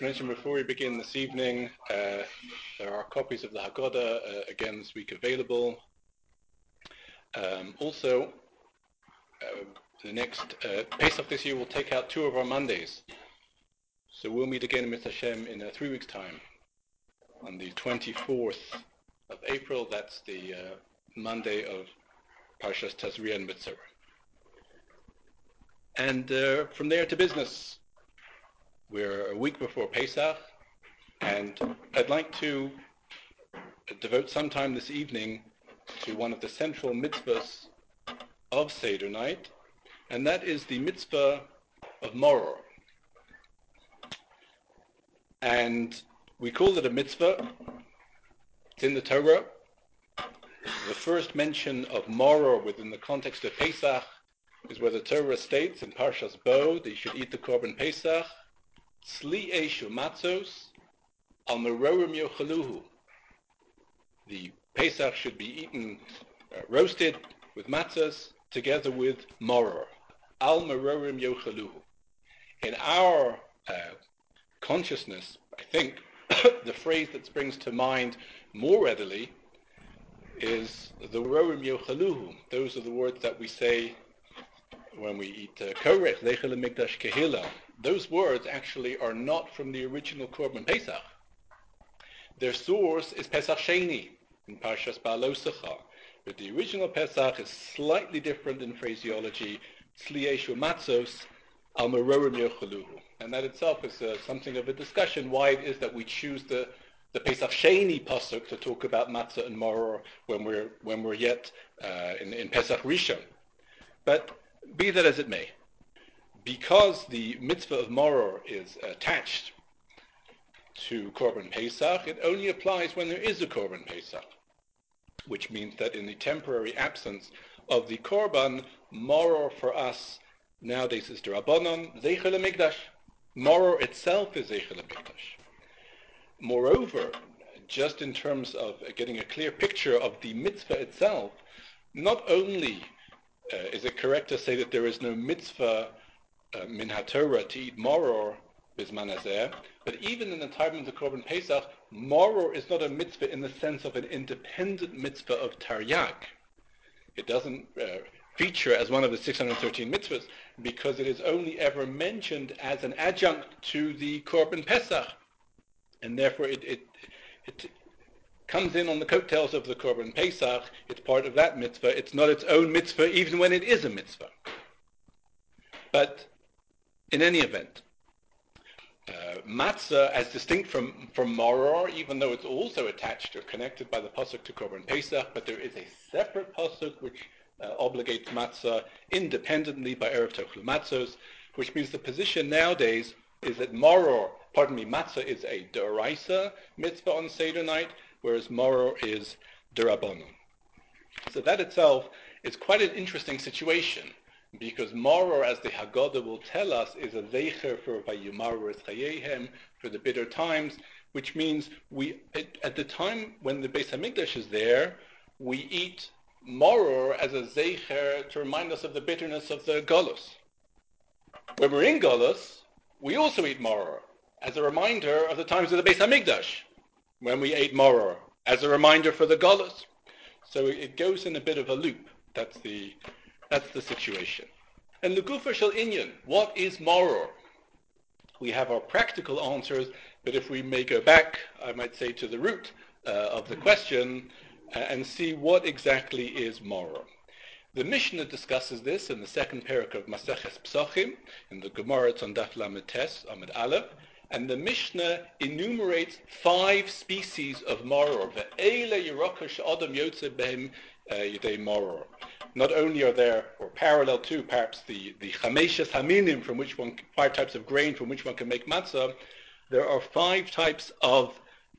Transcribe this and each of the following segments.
Mentioned before we begin this evening, there are copies of the Haggadah again this week available. Also, the next Pesach this year will take out 2 of our Mondays. So we'll meet again with Hashem in 3 weeks' time. On the 24th of April, that's the Monday of Parshas Tazria and Mitzvah. And from there to business. We're a week before Pesach, and I'd like to devote some time this evening to one of the central mitzvahs of Seder night, and that is the mitzvah of Moror. And we call it a mitzvah. It's in the Torah. The first mention of Moror within the context of Pesach is where the Torah states in Parshas Bo that you should eat the Korban Pesach Sli Eshu Matzos Al Merorim Yochaluhu. The Pesach should be eaten roasted with matzahs together with moror. Al Merorim Yochaluhu. In our consciousness, I think the phrase that springs to mind more readily is the Merorim Yochaluhu. Those are the words that we say when we eat korech, lechel mikdash kehila. Those words actually are not from the original Korban Pesach. Their source is Pesach Sheni in Parshas Ba'alosecha. But the original Pesach is slightly different in phraseology. Sli Eshu Matzos Al Merorim Yochaluhu. And that itself is something of a discussion why it is that we choose the Pesach Sheni pasuk to talk about matzah and moror when we're yet in Pesach Rishon. But be that as it may, because the mitzvah of moror is attached to Korban Pesach, it only applies when there is a Korban Pesach, which means that in the temporary absence of the Korban, moror for us nowadays is D'Rabbanan, Zeichel HaMikdash. Moror itself is Zeichel HaMikdash. Moreover, just in terms of getting a clear picture of the mitzvah itself, not only is it correct to say that there is no mitzvah min haTorah to eat moror bisman hazeh, but even in the time of the Korban Pesach, moror is not a mitzvah in the sense of an independent mitzvah of taryag. It doesn't feature as one of the 613 mitzvahs because it is only ever mentioned as an adjunct to the Korban Pesach, and therefore it comes in on the coattails of the Korban Pesach. It's part of that mitzvah. It's not its own mitzvah even when it is a mitzvah. But in any event, matzah, as distinct from moror, even though it's also attached or connected by the pasuk to Korban Pesach, but there is a separate pasuk which obligates matzah independently by Erev Tochlu Matzos, which means the position nowadays is that matzah is a d'oraisa mitzvah on Seder night, whereas moror is d'Rabbanan. So that itself is quite an interesting situation, because moror, as the Haggadah will tell us, is a zeicher for Vayumaru es chayehem, for the bitter times, which means at the time when the Beis HaMikdash is there, we eat moror as a zeicher to remind us of the bitterness of the Golus. When we're in Golus, we also eat moror as a reminder of the times of the Beis HaMikdash, when we ate moror as a reminder for the Golus. So it goes in a bit of a loop. That's the situation. And Legufa Shel Inyan, what is moror? We have our practical answers, but if we may go back, I might say, to the root of the question and see what exactly is moror. The Mishnah discusses this in the second parak of Maseches Psachim, in the Gemara on Daf Lamed Tes, Amud Aleph, and the Mishnah enumerates 5 species of moror. Ve'ele yeroka she'adam yotze behem yedei moror. Not only are there, or parallel to perhaps the chameshes haminim, 5 types of grain from which one can make matzah, there are 5 types of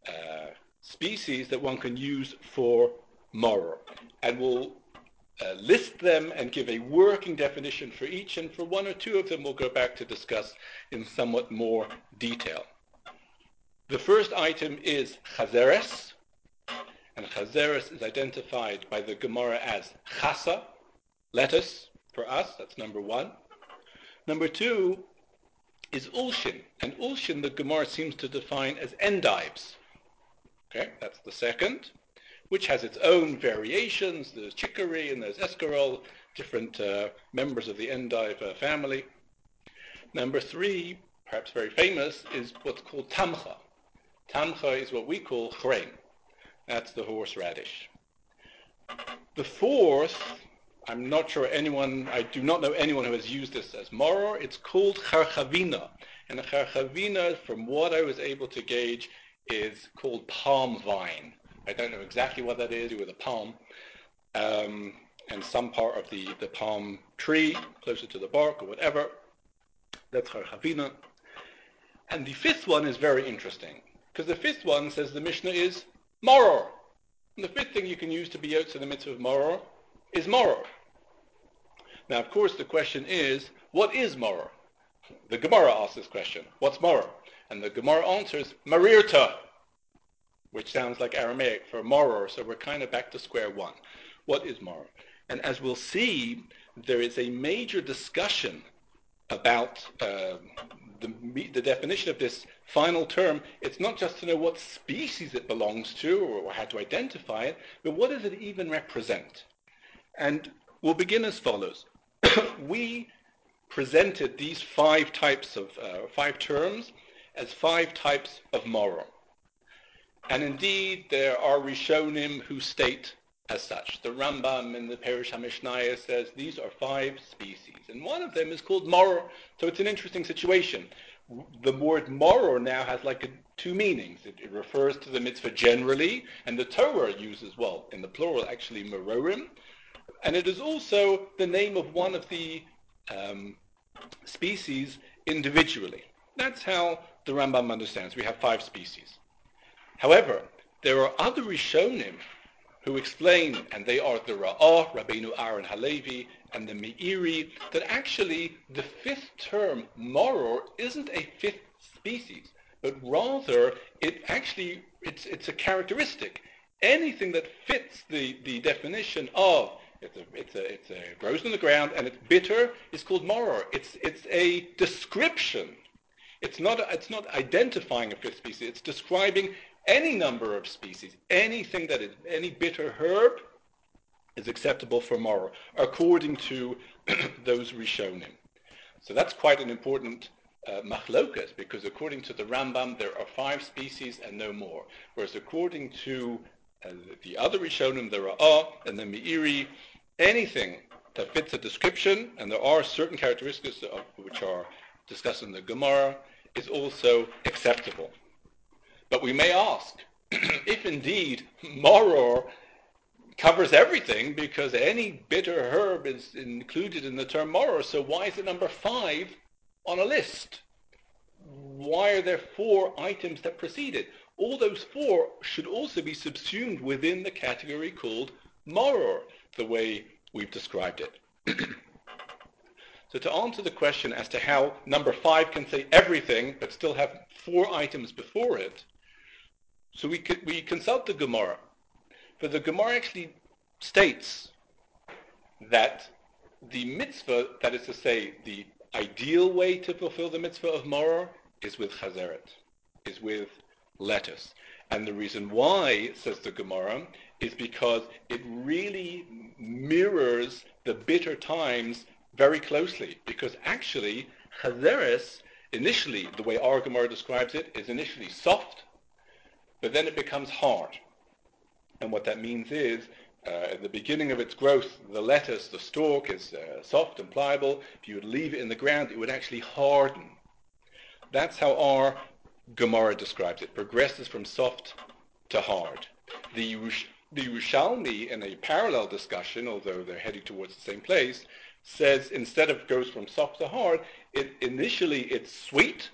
species that one can use for moror. And we'll list them and give a working definition for each, and for 1 or 2 of them we'll go back to discuss in somewhat more detail. The first item is chazeres, and chazeres is identified by the Gemara as chasa, lettuce, for us, that's number 1. Number 2, is Ulshin. And Ulshin, the Gemara seems to define as endives. Okay, that's the second, which has its own variations. There's chicory and there's escarole, different members of the endive family. Number three, perhaps very famous, is what's called tamcha. Tamcha is what we call chrein. That's the horseradish. The fourth, I'm not sure anyone, I do not know anyone who has used this as maror. It's called charchavina. And the charchavina, from what I was able to gauge, is called palm vine. I don't know exactly what that is, with a palm. And some part of the palm tree, closer to the bark or whatever. That's charchavina. And the fifth one is very interesting, because the fifth one says the Mishnah is maror. And the fifth thing you can use to be yotze the mitzvah of maror is maror. Now, of course, the question is, what is maror? The Gemara asks this question, what's maror? And the Gemara answers, marirta, which sounds like Aramaic for maror, so we're kind of back to square one. What is maror? And as we'll see, there is a major discussion about the definition of this final term. It's not just to know what species it belongs to or how to identify it, but what does it even represent? And we'll begin as follows. We presented these five terms as five types of maror. And indeed, there are Rishonim who state as such. The Rambam in the Perush HaMishnaya says these are five species, and one of them is called maror. So it's an interesting situation. The word maror now has two meanings. It refers to the mitzvah generally, and the Torah uses, well, in the plural, actually, marorim. And it is also the name of one of the species individually. That's how the Rambam understands. We have five species. However, there are other Rishonim who explain, and they are the Ra'ah, Rabbeinu Aaron Halevi, and the Meiri, that actually the fifth term, maror, isn't a fifth species, but rather it's a characteristic. Anything that fits the definition of it grows in the ground and it's bitter is called maror. It's a description. It's not identifying a fifth species. It's describing any number of species. Anything that is any bitter herb is acceptable for maror, according to those Rishonim. So that's quite an important machlokas, because according to the Rambam, there are five species and no more. Whereas according to the other Rishonim, the Ra'ah and the Meiri, anything that fits a description, and there are certain characteristics which are discussed in the Gemara, is also acceptable. But we may ask, if indeed maror covers everything, because any bitter herb is included in the term maror, so why is it number 5 on a list? Why are there 4 items that precede it? All those 4 should also be subsumed within the category called maror, the way we've described it. So to answer the question as to how number 5 can say everything but still have 4 items before it, so we consult the Gemara. For the Gemara actually states that the mitzvah, that is to say, the ideal way to fulfill the mitzvah of maror is with chazeret, is with lettuce. And the reason why, says the Gemara, is because it really mirrors the bitter times very closely. Because actually, chazeres, initially, the way our Gemara describes it, is initially soft, but then it becomes hard. And what that means is, at the beginning of its growth, the lettuce, the stalk, is soft and pliable. If you would leave it in the ground, it would actually harden. That's how our Gemara describes it. Progresses from soft to hard. The Yerushalmi, in a parallel discussion, although they're heading towards the same place, says instead of goes from soft to hard, initially it's sweet,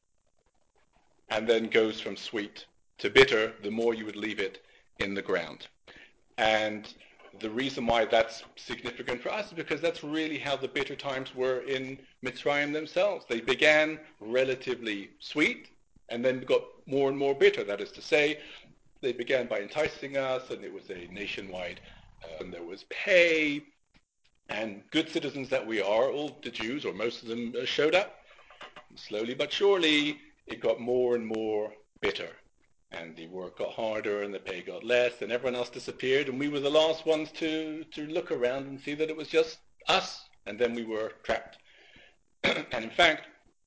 and then goes from sweet to bitter the more you would leave it in the ground. And the reason why that's significant for us is because that's really how the bitter times were in Mitzrayim themselves. They began relatively sweet and then got more and more bitter. That is to say, they began by enticing us, and it was a nationwide, and there was pay, and good citizens that we are, all the Jews, or most of them, showed up. slowly but surely, it got more and more bitter. And the work got harder and the pay got less and everyone else disappeared and we were the last ones to look around and see that it was just us, and then we were trapped. And in fact,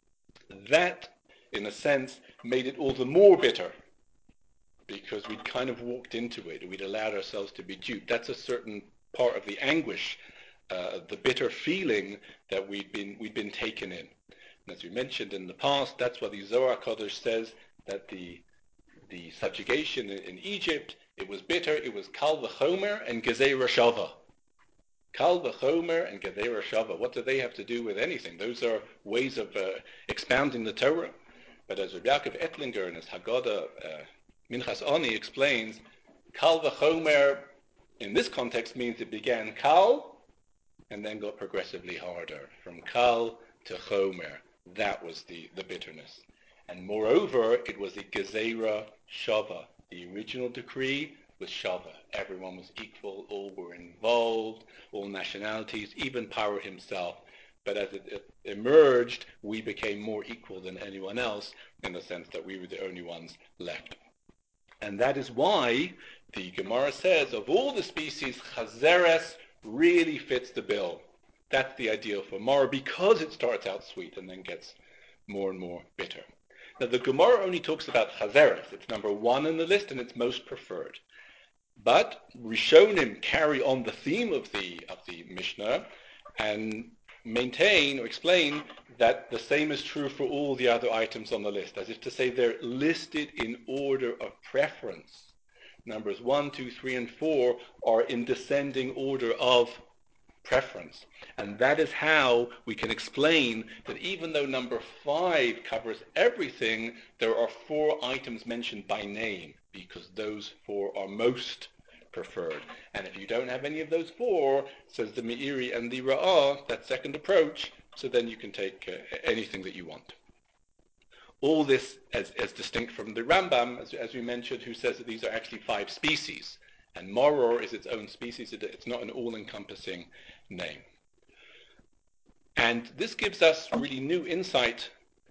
that, in a sense, made it all the more bitter because we'd kind of walked into it. We'd allowed ourselves to be duped. That's a certain part of the anguish, the bitter feeling that we'd been taken in. And as we mentioned in the past, that's why the Zohar Kodesh says that the subjugation in Egypt, it was bitter. It was kal v'chomer and gezerah shava. Kal v'chomer and gezerah shava. What do they have to do with anything? Those are ways of expounding the Torah. But as Rabbi Yaakov Ettlinger in his Haggadah Minchas Ani explains, kal v'chomer in this context means it began kal and then got progressively harder. From kal to chomer. That was the bitterness. And moreover, it was a gezerah shava. The original decree was shava. Everyone was equal, all were involved, all nationalities, even Paro himself. But as it emerged, we became more equal than anyone else in the sense that we were the only ones left. And that is why the Gemara says, of all the species, Chazeres really fits the bill. That's the ideal for Mara because it starts out sweet and then gets more and more bitter. Now the Gemara only talks about Chazeres. It's number 1 in the list and it's most preferred. But Rishonim carry on the theme of the Mishnah and maintain or explain that the same is true for all the other items on the list, as if to say they're listed in order of preference. Numbers 1, 2, 3, and 4 are in descending order of preference. And that is how we can explain that even though number 5 covers everything, there are 4 items mentioned by name because those 4 are most preferred. And if you don't have any of those 4, says the Meiri and the Ra'ah, that second approach, so then you can take anything that you want. All this as distinct from the Rambam, as we mentioned, who says that these are actually 5 species. And Maror is its own species. It's not an all-encompassing name. And this gives us really new insight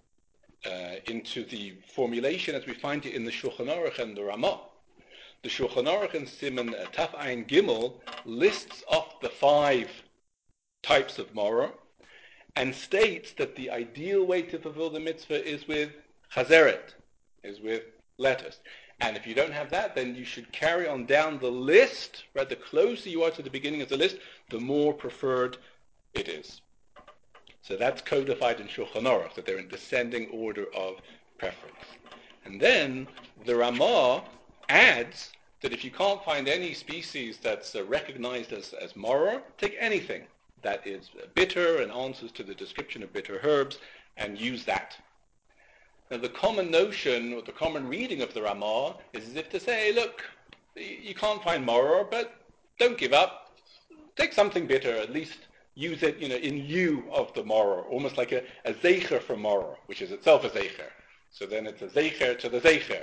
into the formulation as we find it in the Shulchan Aruch and the Ramah. The Shulchan Aruch in Siman Taf Ayin Gimel lists off the 5 types of Maror and states that the ideal way to fulfill the mitzvah is with chazeret, is with lettuce. And if you don't have that, then you should carry on down the list, right? The closer you are to the beginning of the list, the more preferred it is. So that's codified in Shulchan Aruch, that they're in descending order of preference. And then the Ramah adds that if you can't find any species that's recognized as maror, take anything that is bitter and answers to the description of bitter herbs and use that. Now the common notion or the common reading of the Ramah is as if to say, look, you can't find maror, but don't give up. Take something bitter, at least use it, in lieu of the maror, almost like a zeicher for maror, which is itself a zeicher. So then it's a zeicher to the zeicher.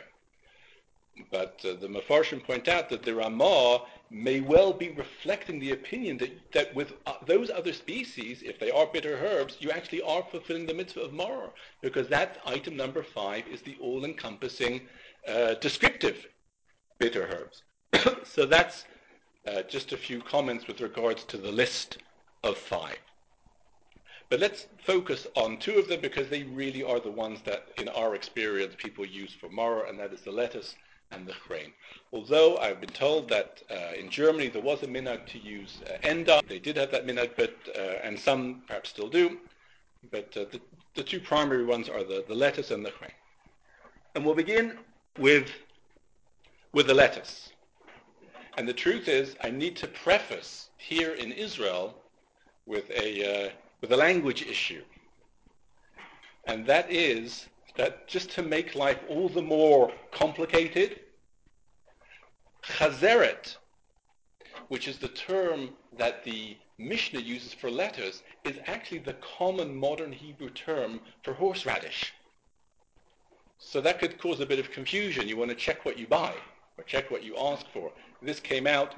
But the Mefarshim point out that the Ramah may well be reflecting the opinion that with those other species, if they are bitter herbs, you actually are fulfilling the mitzvah of maror, because that item number 5 is the all-encompassing descriptive bitter herbs. So that's just a few comments with regards to the list of 5. But let's focus on 2 of them because they really are the ones that, in our experience, people use for maror, and that is the lettuce and the chrein. Although I've been told that in Germany there was a minhag to use enda. They did have that minhag, but and some perhaps still do. But the 2 primary ones are the lettuce and the chrein. And we'll begin with the lettuce. And the truth is, I need to preface here in Israel with a language issue. And that is that just to make life all the more complicated, chazeret, which is the term that the Mishnah uses for lettuce, is actually the common modern Hebrew term for horseradish. So that could cause a bit of confusion. You want to check what you buy or check what you ask for. This came out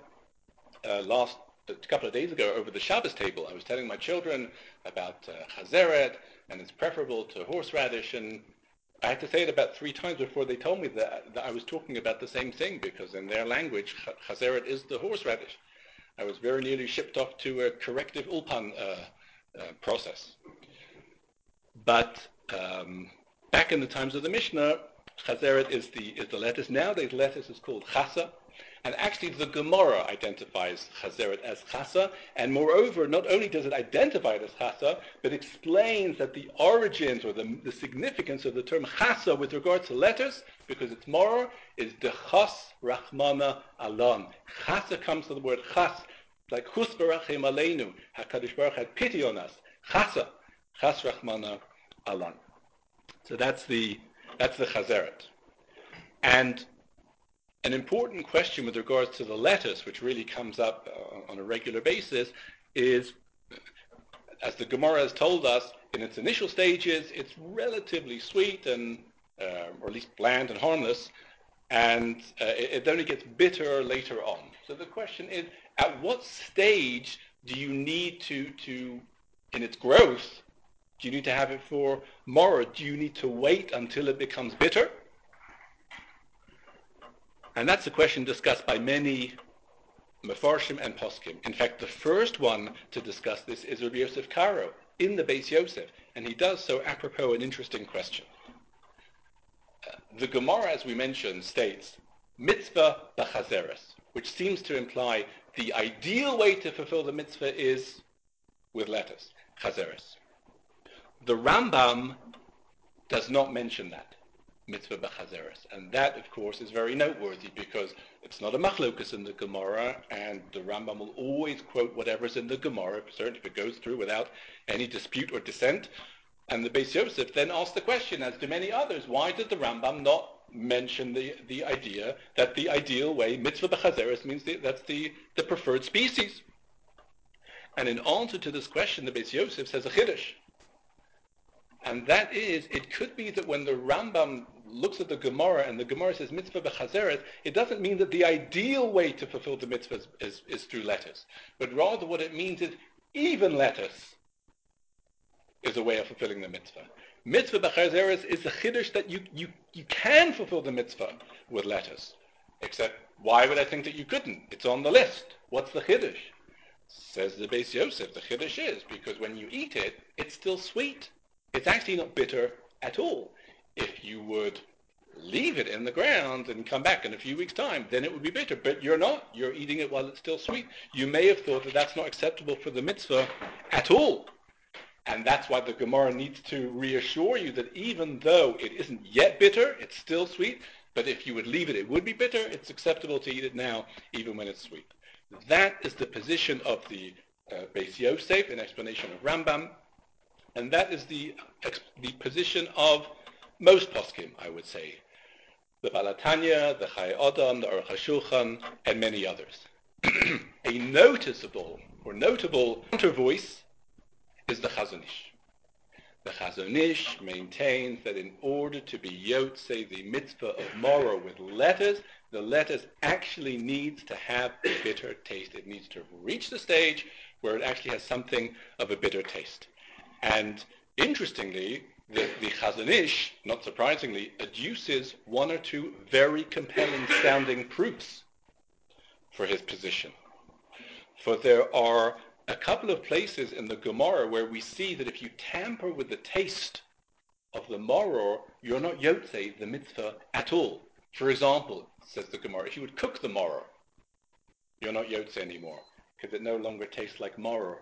a couple of days ago over the Shabbos table. I was telling my children about chazeret, and it's preferable to horseradish. And I had to say it about 3 times before they told me that I was talking about the same thing, because in their language, chazeret is the horseradish. I was very nearly shipped off to a corrective ulpan process. But back in the times of the Mishnah, chazeret is the lettuce. Nowadays, lettuce is called chasa. And actually, the Gemara identifies chazeret as chasa, and moreover, not only does it identify it as chasa, but explains that the origins or the significance of the term chasa with regards to lettuce, because it's maror, is dechas rachmana alan. Chasa comes from the word chas, like chus barachem aleinu. Hakadosh Baruch had pity on us. Chasa, chas rachmana alan. So that's the chazeret. And an important question with regards to the lettuce, which really comes up on a regular basis, is, as the Gemara has told us, in its initial stages, it's relatively sweet and, or at least bland and harmless, and it only gets bitter later on. So the question is, at what stage do you need to in its growth, do you need to have it for maror? Do you need to wait until it becomes bitter? And that's a question discussed by many Mefarshim and Poskim. In fact, the first one to discuss this is Rabbi Yosef Karo in the Beis Yosef, and he does so apropos an interesting question. The Gemara, as we mentioned, states, mitzvah b'chazeres, which seems to imply the ideal way to fulfill the mitzvah is with lettuce, chazeres. The Rambam does not mention that. Mitzvah b'chazeres. And that, of course, is very noteworthy because it's not a machlokus in the Gemara, and the Rambam will always quote whatever's in the Gemara, certainly if it goes through without any dispute or dissent. And the Beis Yosef then asks the question, as do many others, why did the Rambam not mention the idea that the ideal way, mitzvah b'chazeres, means that's the preferred species? And in answer to this question, the Beis Yosef says a chiddush. And that is, it could be that when the Rambam looks at the Gemara and the Gemara says mitzvah b'chazeres, it doesn't mean that the ideal way to fulfill the mitzvah is through lettuce. But rather what it means is even lettuce is a way of fulfilling the mitzvah. Mitzvah b'chazeres is a chiddush that you can fulfill the mitzvah with lettuce. Except, why would I think that you couldn't? It's on the list. What's the chiddush? Says the Beis Yosef, the chiddush is, because when you eat it, it's still sweet. It's actually not bitter at all. If you would leave it in the ground and come back in a few weeks' time, then it would be bitter. But you're not. You're eating it while it's still sweet. You may have thought that that's not acceptable for the mitzvah at all. And that's why the Gemara needs to reassure you that even though it isn't yet bitter, it's still sweet. But if you would leave it, it would be bitter. It's acceptable to eat it now, even when it's sweet. That is the position of the Beis Yosef in explanation of Rambam. And that is the position of most poskim, I would say. The Baal HaTanya, the Chayei Adam, the Aruch HaShulchan, and many others. A notable counter voice is the Chazon Ish. The Chazon Ish maintains that in order to be yotzei the mitzvah of maror with lettuce, the lettuce actually needs to have a bitter taste. It needs to reach the stage where it actually has something of a bitter taste. And interestingly, the Chazon Ish, not surprisingly, adduces one or two very compelling sounding proofs for his position. For there are a couple of places in the Gemara where we see that if you tamper with the taste of the maror, you're not yotzei the mitzvah at all. For example, says the Gemara, if you would cook the maror, you're not yotzei anymore, because it no longer tastes like maror.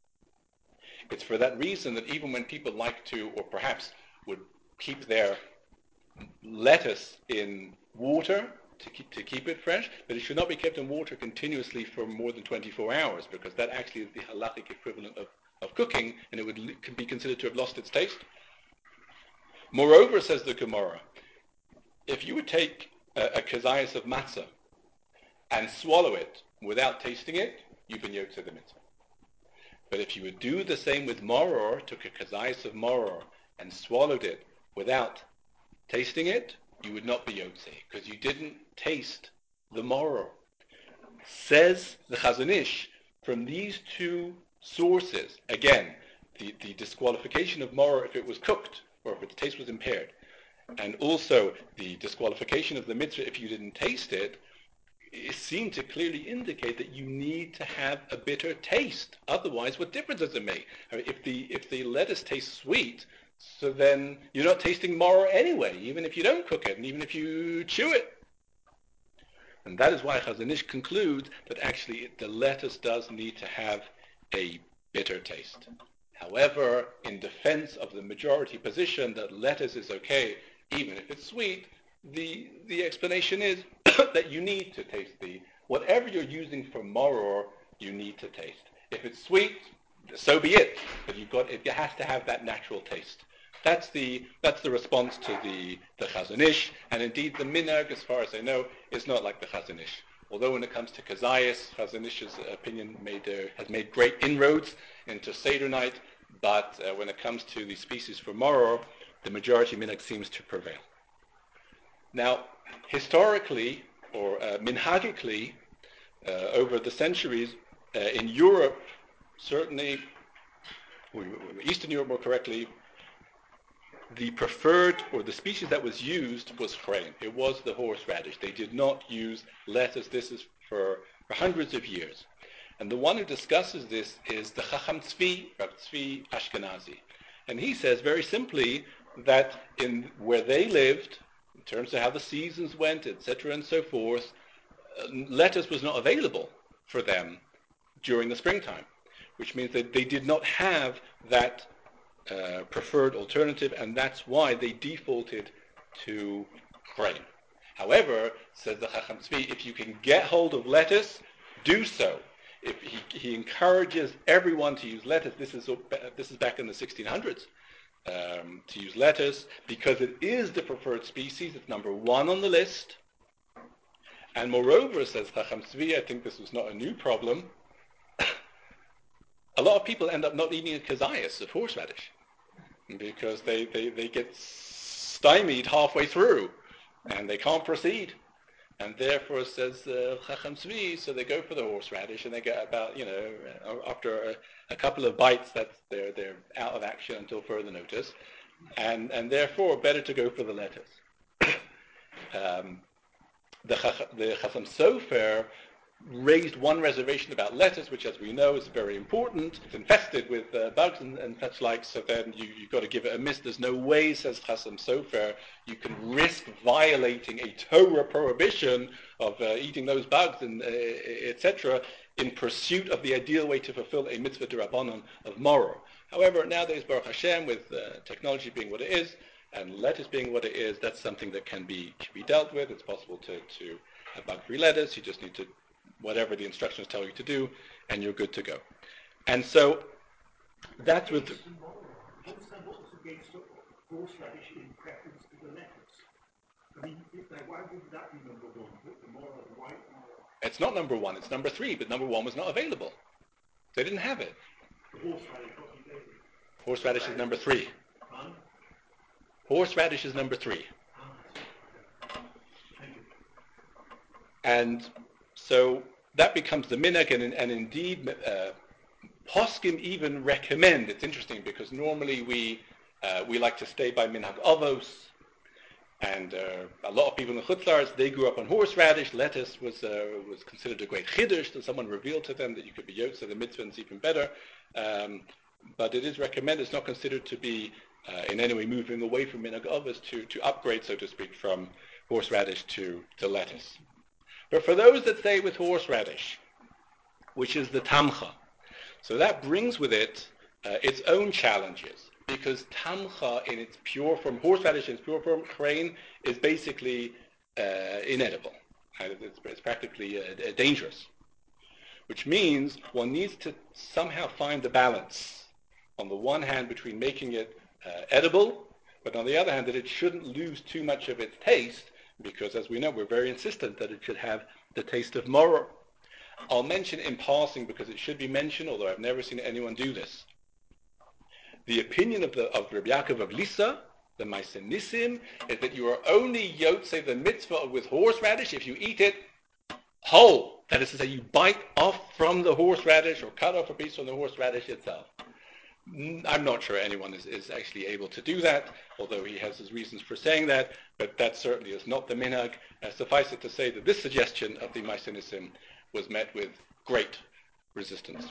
It's for that reason that even when people like to, or perhaps would keep their lettuce in water to keep it fresh, but it should not be kept in water continuously for more than 24 hours, because that actually is the halakhic equivalent of cooking, and it could be considered to have lost its taste. Moreover, says the Gemara, if you would take a kazayas of matzah and swallow it without tasting it, you've been yotzei the mitzvah. But if you would do the same with maror, took a kazayas of maror and swallowed it without tasting it, you would not be yotzei, because you didn't taste the maror. Says the Chazon Ish, from these two sources, again, the disqualification of maror if it was cooked or if its taste was impaired, and also the disqualification of the mitzvah if you didn't taste it, it seemed to clearly indicate that you need to have a bitter taste. Otherwise, what difference does it make? I mean, if the lettuce tastes sweet, so then you're not tasting maror anyway, even if you don't cook it and even if you chew it. And that is why Chazon Ish concludes that actually the lettuce does need to have a bitter taste. However, in defense of the majority position that lettuce is okay even if it's sweet, the explanation is that you need to taste whatever you're using for maror, you need to taste. If it's sweet, so be it, but it has to have that natural taste. That's the response to the Chazon Ish, and indeed the minhag, as far as I know, is not like the Chazon Ish. Although when it comes to kazayas, Chazon Ish's opinion has made great inroads into Seder night, but when it comes to the species for maror, the majority minhag seems to prevail. Now, historically, or minhagically, over the centuries, in Europe, certainly, or Eastern Europe more correctly, the preferred, or the species that was used was chrein. It was the horseradish. They did not use lettuce. This is for hundreds of years. And the one who discusses this is the Chacham Tzvi, Rav Tzvi Ashkenazi. And he says very simply that in where they lived, in terms of how the seasons went, etc. and so forth, lettuce was not available for them during the springtime, which means that they did not have that preferred alternative, and that's why they defaulted to chrein. However, says the Chacham Tzvi, if you can get hold of lettuce, do so. If he encourages everyone to use lettuce, this is back in the 1600s, to use lettuce, because it is the preferred species. It's number one on the list. And moreover, says Chacham Tzvi, I think this was not a new problem, a lot of people end up not eating a kazayas of horseradish because they get stymied halfway through and they can't proceed. And therefore, says Chacham Tzvi, so they go for the horseradish and they get about, after a couple of bites, they're out of action until further notice. And therefore, better to go for the lettuce. The Chacham Sofer raised one reservation about lettuce, which, as we know, is very important. It's infested with bugs and such like, so then you've got to give it a miss. There's no way, says Chacham Sofer, you can risk violating a Torah prohibition of eating those bugs and etc. in pursuit of the ideal way to fulfill a mitzvah d'Rabbanan of maror. However, nowadays, Baruch Hashem, with technology being what it is, and lettuce being what it is, that's something that can be dealt with. It's possible to have bug-free lettuce. You just need to, whatever the instructions tell you to do, and you're good to go. And so that's with... What's against horseradish in preference to the lettuce? I mean, why would that be number one? Put the maror, the white maror. It's not number one, it's number three, but number one was not available. They didn't have it. The horseradish, what do you think? Horseradish is number three. Huh? Horseradish is number three. Thank you. And so that becomes the minhag, and indeed, poskim even recommend. It's interesting because normally we like to stay by minhag avos, and a lot of people in the chutzlars, they grew up on horseradish. Lettuce was considered a great chiddush, that someone revealed to them that you could be yotze the mitzvah, and it's even better. But it is recommended. It's not considered to be in any way moving away from minhag avos to upgrade, so to speak, from horseradish to lettuce. But for those that stay with horseradish, which is the tamcha, so that brings with it its own challenges, because tamcha in its pure form, horseradish in its pure form, chrein, is basically inedible. It's practically dangerous, which means one needs to somehow find the balance, on the one hand, between making it edible, but on the other hand, that it shouldn't lose too much of its taste, because as we know, we're very insistent that it should have the taste of maror. I'll mention in passing, because it should be mentioned, although I've never seen anyone do this. The opinion of Rabbi Yaakov of Lissa, the Ma'aseh Nisim, is that you are only yotze the mitzvah with horseradish if you eat it whole. That is to say, you bite off from the horseradish or cut off a piece from the horseradish itself. I'm not sure anyone is actually able to do that, although he has his reasons for saying that, but that certainly is not the minhag. Suffice it to say that this suggestion of the Mycenisim was met with great resistance.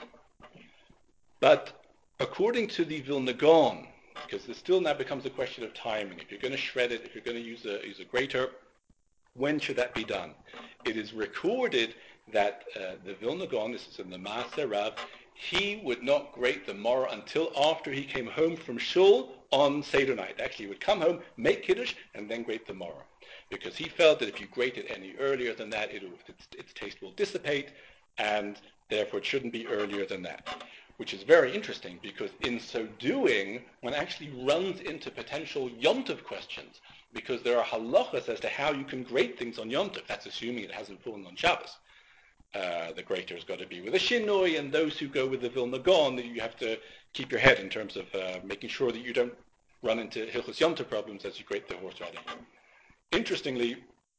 But according to the Vilna Gaon, because this still now becomes a question of timing, if you're going to shred it, if you're going to use a grater, when should that be done? It is recorded that the Vilna Gaon, this is in the Maaseh Rav, he would not grate the maror until after he came home from shul on Seder night. Actually, he would come home, make kiddush, and then grate the maror, because he felt that if you grate it any earlier than that, its taste will dissipate, and therefore it shouldn't be earlier than that. Which is very interesting, because in so doing, one actually runs into potential Yom Tov questions, because there are halachas as to how you can grate things on Yom Tov. That's assuming it hasn't fallen on Shabbos. The grater's got to be with a shinoi, and those who go with the Vilna Gaon, you have to keep your head in terms of making sure that you don't run into Hilchos Yom Tov problems as you grate the horseradish. Interestingly,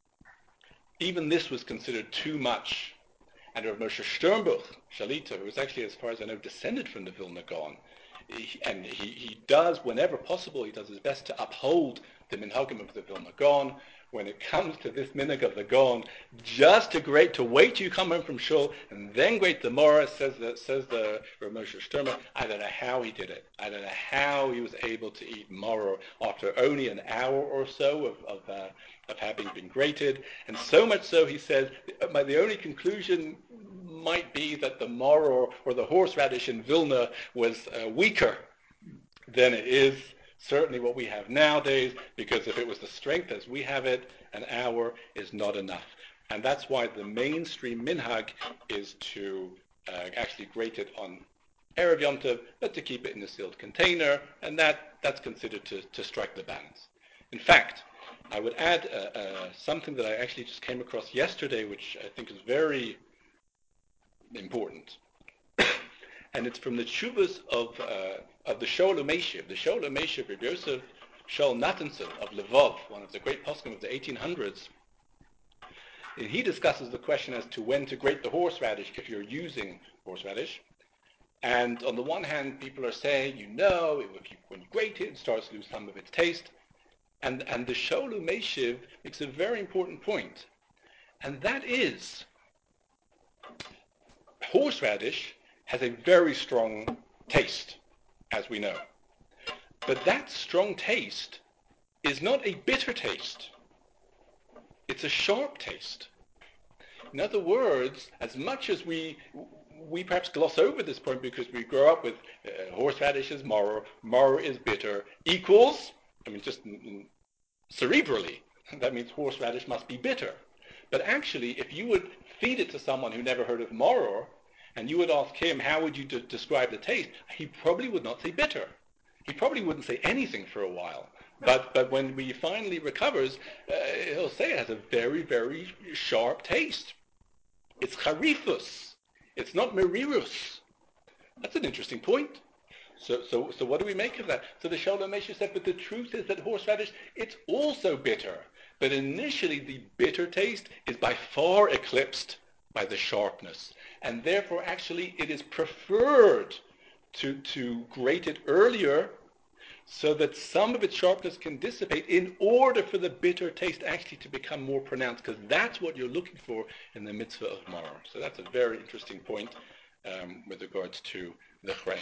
even this was considered too much. And Rav Moshe Sternbuch, Shalita, who was actually, as far as I know, descended from the Vilna Gaon, he does, whenever possible, he does his best to uphold the minhagim of the Vilna Gaon. When it comes to this minhag of the Gaon, just to wait till you come home from shul and then grate the maror, says the Rav Moshe Sternbuch. I don't know how he did it. I don't know how he was able to eat maror after only an hour or so of having been grated, and so much so, he says, the only conclusion might be that the maror or the horseradish in Vilna was weaker than it is certainly what we have nowadays, because if it was the strength as we have it, an hour is not enough. And that's why the mainstream minhag is to actually grate it on Erev Yom Tov, but to keep it in a sealed container, and that's considered to strike the balance. In fact, I would add something that I actually just came across yesterday, which I think is very important. And it's from the tshuvas of the Shoel U'Meishiv. The Shoel U'Meishiv, Rabbi Yosef Shaul Nathanson of Lvov, one of the great poskim of the 1800s, and he discusses the question as to when to grate the horseradish if you're using horseradish. And on the one hand, people are saying, when you grate it starts to lose some of its taste. And the Shoel U'Meishiv makes a very important point. And that is, horseradish has a very strong taste, as we know. But that strong taste is not a bitter taste. It's a sharp taste. In other words, as much as we perhaps gloss over this point because we grow up with horseradish is maror is bitter, equals, just cerebrally, that means horseradish must be bitter. But actually, if you would feed it to someone who never heard of maror, and you would ask him, how would you describe the taste? He probably would not say bitter. He probably wouldn't say anything for a while. But when he finally recovers, he'll say it has a very, very sharp taste. It's charifus. It's not merirus. That's an interesting point. So what do we make of that? So the Shoel U'Meishiv said, but the truth is that horseradish, it's also bitter. But initially, the bitter taste is by far eclipsed by the sharpness. And therefore, actually, it is preferred to grate it earlier so that some of its sharpness can dissipate in order for the bitter taste actually to become more pronounced, because that's what you're looking for in the mitzvah of maror. So that's a very interesting point with regards to the chrei.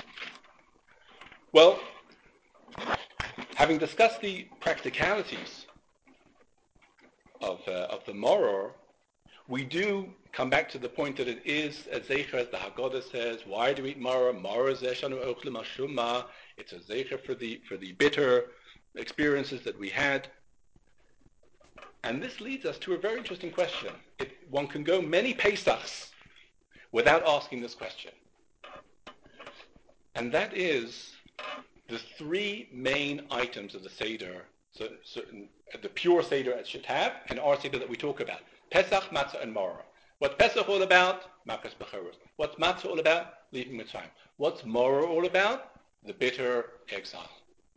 Well, having discussed the practicalities of the maror, we do come back to the point that it is a zecher, as the Haggadah says. Why do we eat maror? Maror zeshanu ochlim ashuma. It's a zecher for the bitter experiences that we had. And this leads us to a very interesting question. One can go many Pesachs without asking this question. And that is the three main items of the Seder, the pure Seder it should have, and our Seder that we talk about. Pesach, Matzah, and Maror. What's Pesach all about? Makas Bechoros. What's Matzah all about? Leaving Mitzrayim. What's Maror all about? The bitter exile.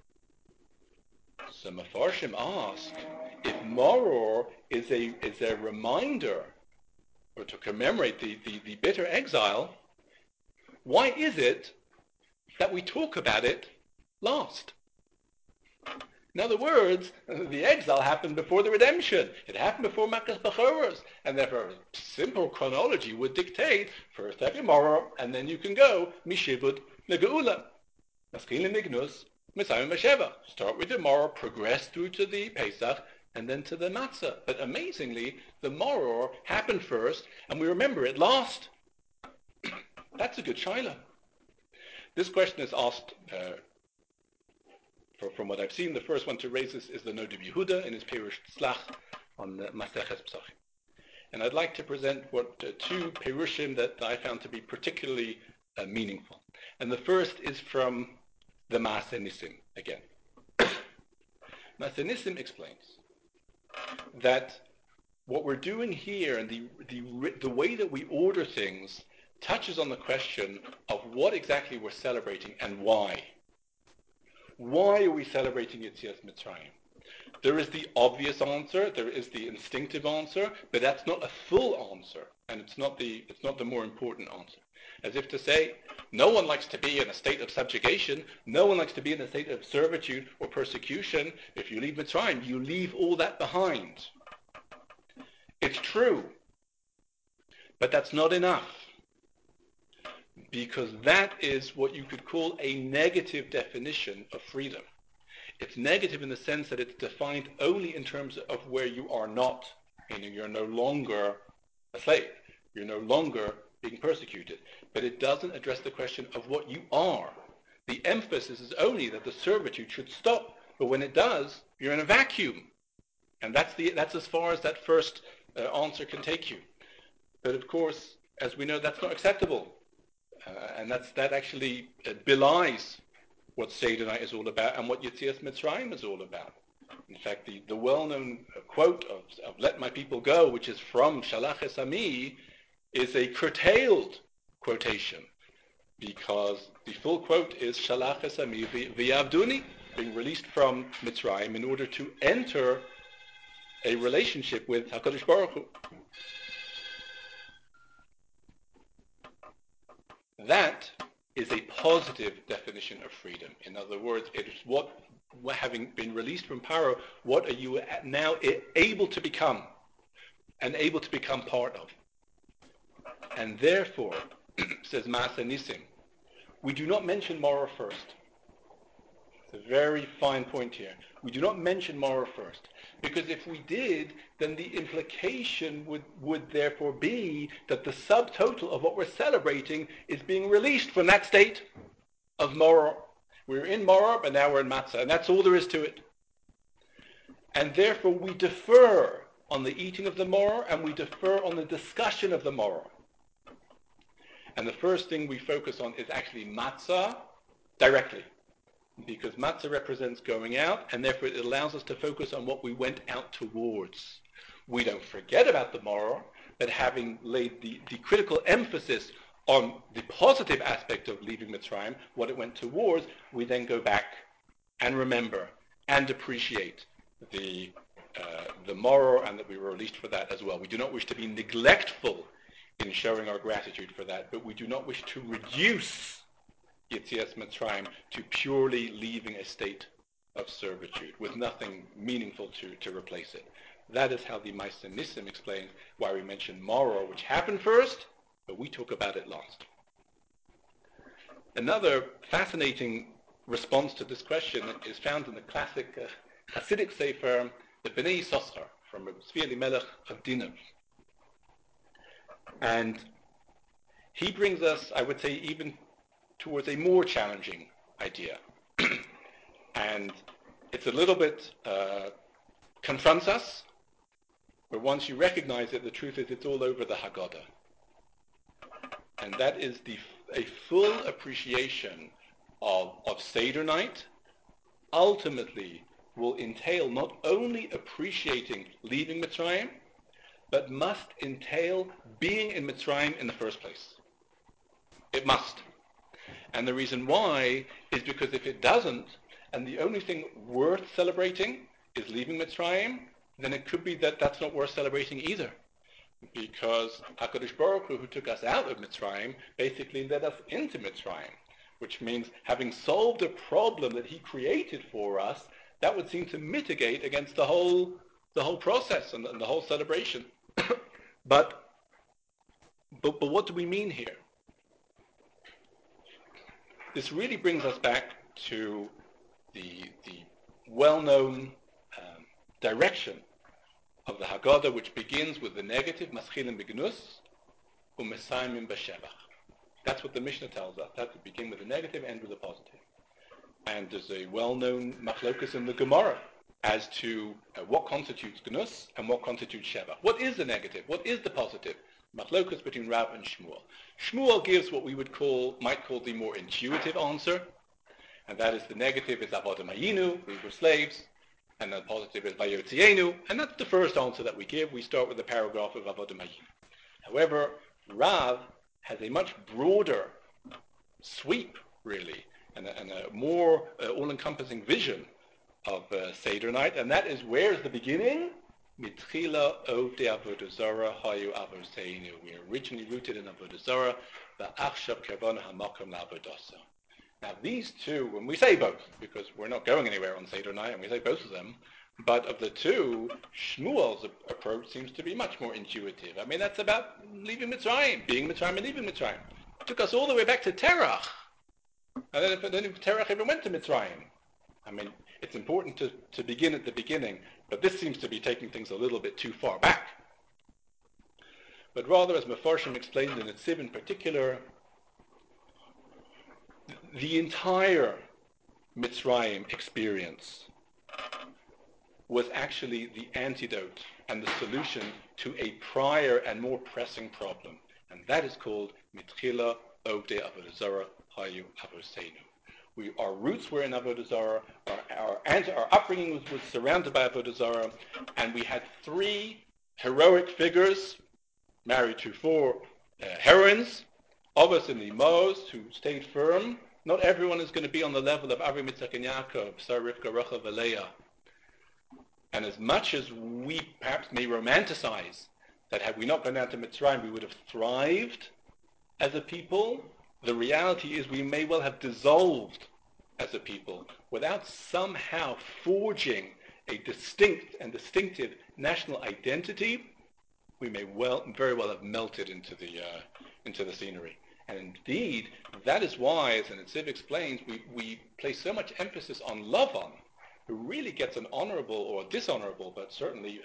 So Mefarshim ask, if Maror is a reminder, or to commemorate the bitter exile, why is it that we talk about it last. In other words, the exile happened before the redemption. It happened before Makkah Bachoros. And therefore, simple chronology would dictate, first have your Moror, and then you can go, Mishivud Negaula. Maskili Mignus, Messiah Mesheva. Start with the Moror, progress through to the Pesach, and then to the Matzah. But amazingly, the Moror happened first, and we remember it last. That's a good shaila. This question is asked, from what I've seen, the first one to raise this is the Noda Yehuda in his Perush Tzlach on Maseches Pesachim. And I'd like to present two Perushim that I found to be particularly meaningful. And the first is from the Maaseh Nisim again. Maaseh Nisim explains that what we're doing here and the way that we order things touches on the question of what exactly we're celebrating and why. Why are we celebrating Yetzias Mitzrayim? There is the obvious answer, there is the instinctive answer, but that's not a full answer, and it's not the more important answer. As if to say, no one likes to be in a state of subjugation, no one likes to be in a state of servitude or persecution. If you leave Mitzrayim, you leave all that behind. It's true, but that's not enough, because that is what you could call a negative definition of freedom. It's negative in the sense that it's defined only in terms of where you are not, meaning you're no longer a slave, you're no longer being persecuted. But it doesn't address the question of what you are. The emphasis is only that the servitude should stop, but when it does, you're in a vacuum. And that's as far as that first answer can take you. But of course, as we know, that's not acceptable. And that actually belies what Seder night is all about and what Yetzias Mitzrayim is all about. In fact, the well-known quote of "Let my people go," which is from Shalach es Ami, is a curtailed quotation, because the full quote is Shalach es Ami v'yavduni, being released from Mitzrayim in order to enter a relationship with HaKadosh Baruch Hu. That is a positive definition of freedom. In other words, it is what, having been released from Paro, what are you now able to become and able to become part of. And therefore, says Maaseh Nisim, we do not mention Moror first. It's a very fine point here. We do not mention Moror first, because if we did, then the implication would therefore be that the subtotal of what we're celebrating is being released from that state of Moror. We're in Moror, but now we're in Matzah, and that's all there is to it. And therefore we defer on the eating of the Moror, and we defer on the discussion of the Moror. And the first thing we focus on is actually Matzah directly, because Matzah represents going out, and therefore it allows us to focus on what we went out towards. We don't forget about the Moror, but having laid the critical emphasis on the positive aspect of leaving Mitzrayim, what it went towards, we then go back and remember and appreciate the Moror, and that we were released for that as well. We do not wish to be neglectful in showing our gratitude for that, but we do not wish to reduce Yetzias Mitzrayim to purely leaving a state of servitude with nothing meaningful to replace it. That is how the Maaseh Nisim explains why we mention Moror, which happened first, but we talk about it last. Another fascinating response to this question is found in the classic Hasidic Sefer, the Bnei Yisachar, from Tzvi Elimelech of Dinah. And he brings us, I would say, even towards a more challenging idea. And it's a little bit, confronts us, but once you recognize it, the truth is it's all over the Haggadah. And that is a full appreciation of Seder night ultimately will entail not only appreciating leaving Mitzrayim, but must entail being in Mitzrayim in the first place. It must. And the reason why is because if it doesn't, and the only thing worth celebrating is leaving Mitzrayim, then it could be that that's not worth celebrating either. Because HaKadosh Baruch Hu, who took us out of Mitzrayim, basically led us into Mitzrayim. which means having solved a problem that he created for us, that would seem to mitigate against the whole process and the whole celebration. But what do we mean here? This really brings us back to the well-known direction of the Haggadah, which begins with the negative, Maschilim b'gnus, u'mesayimim b'shevach. That's what the Mishnah tells us. That to begin with the negative, end with the positive. And there's a well-known machlokus in the Gemara as to what constitutes gnus and what constitutes shevach. What is the negative? What is the positive? Machlokus between Rav and Shmuel. Shmuel gives what we might call the more intuitive answer, and that is the negative is avodah mayinu, we were slaves, and the positive is vayotzienu, and that's the first answer that we give. We start with the paragraph of avodah mayinu. However, Rav has a much broader sweep, really, and a more all-encompassing vision of Seder night, and that is, where's the beginning? Mitchila ovdei avodah zara hayu avoseinu. We are originally rooted in avodah zara, va'achshav kavana hamakom la'avodasa. Now these two, when we say both, because we're not going anywhere on Seder night, and we say both of them, but of the two, Shmuel's approach seems to be much more intuitive. I mean, that's about leaving Mitzrayim, being Mitzrayim and leaving Mitzrayim. It took us all the way back to Terach. And then if Terach ever went to Mitzrayim. I mean, it's important to begin at the beginning, but this seems to be taking things a little bit too far back. But rather, as Mefarshim explained in Netziv in particular, the entire Mitzrayim experience was actually the antidote and the solution to a prior and more pressing problem. And that is called Mitchila Ovdei Avodah Zara Hayu Avoseinu. Our roots were in Avodah Zara, our upbringing was surrounded by Avodah Zara, and we had three heroic figures married to four heroines, Avos and Imos, who stayed firm. Not everyone is going to be on the level of Avram, Yitzchak, and Yaakov, Sarah, Rivka, Rachel, and Leah. And as much as we perhaps may romanticize that had we not gone down to Mitzrayim, we would have thrived as a people, the reality is we may well have dissolved as a people without somehow forging a distinct and distinctive national identity. We may very well have melted into the scenery. And indeed, that is why, as the Netziv explains, we place so much emphasis on Lavan, who really gets an honorable or dishonorable, but certainly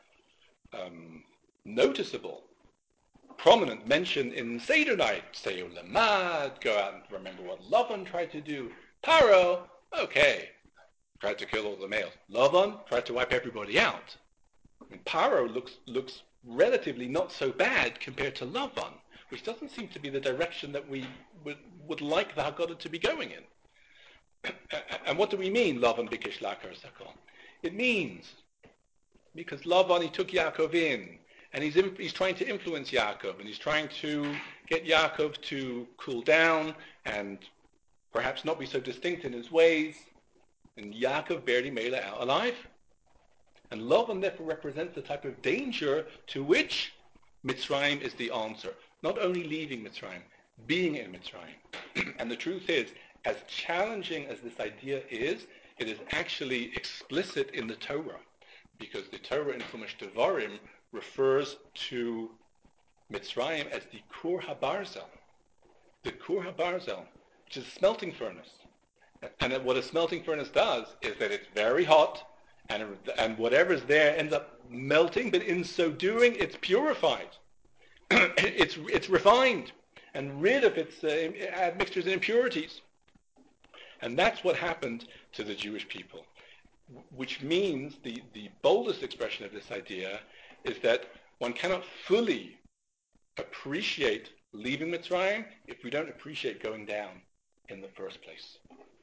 noticeable, prominent mention in Seder night. Seyu Lamad, go out and remember what Lavan tried to do. Paro, okay, tried to kill all the males. Lavan tried to wipe everybody out. I mean, Paro looks relatively not so bad compared to Lavan, which doesn't seem to be the direction that we would like the Haggadah to be going in. And what do we mean, Lavan Bikish Lakar Sakol? It means, because Lavan, he took Yaakov in, and he's trying to influence Yaakov, and he's trying to get Yaakov to cool down and perhaps not be so distinct in his ways. And Yaakov barely made it out alive. And Lavan therefore represents the type of danger to which Mitzrayim is the answer. Not only leaving Mitzrayim, being in Mitzrayim. And the truth is, as challenging as this idea is, it is actually explicit in the Torah, because the Torah in Chumash Devarim refers to Mitzrayim as the Kur HaBarzel. The Kur HaBarzel, which is a smelting furnace. And what a smelting furnace does is that it's very hot, and whatever's there ends up melting, but in so doing, it's purified. It's refined and rid of its admixtures and impurities. And that's what happened to the Jewish people, which means the boldest expression of this idea is that one cannot fully appreciate leaving Mitzrayim if we don't appreciate going down in the first place.